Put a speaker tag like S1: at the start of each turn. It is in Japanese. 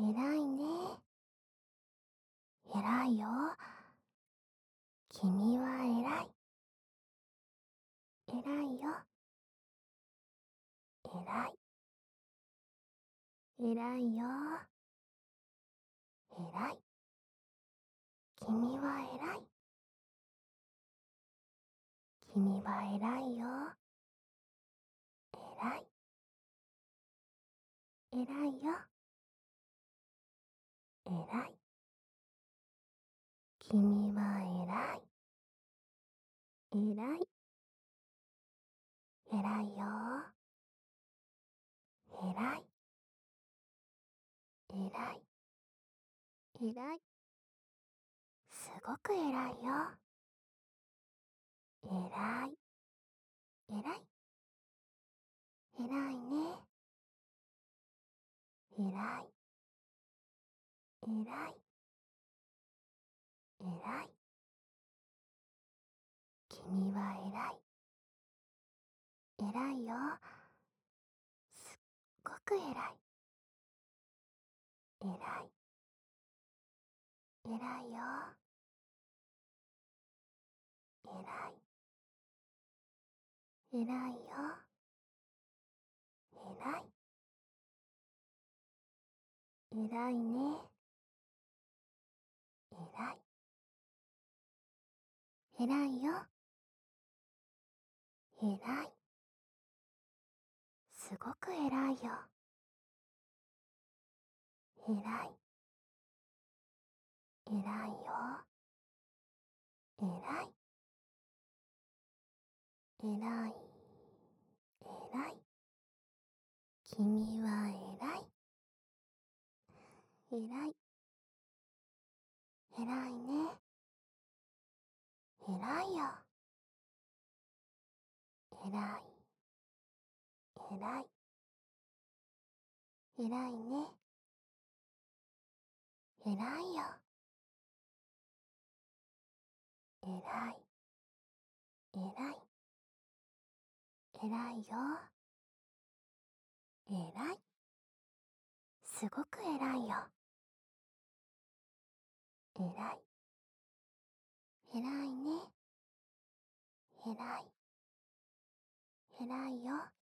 S1: 偉いね。偉いよ。君は偉い。偉いよ。偉い。偉いよ。偉い。君は偉い。君は偉いよ。偉い。偉いよ。偉い。君は偉い。偉い。偉いよ。偉い。偉い。偉い。すごく偉いよ。偉い。偉い。偉いね。偉い。偉い。偉い。君は偉い。偉いよ。すっごく偉い。偉い。偉いよ。偉い。偉いよ。偉い。偉いね。偉い。偉いよ。偉い。すごく偉いよ。偉い。偉いよ。偉い。偉い。偉い。君は偉い。偉い。偉いね。偉いよ。偉い。偉い。偉いね。偉いよ。偉い。偉い。偉いよ。偉い。すごく偉いよ。偉い。偉いね。偉い。偉いよ。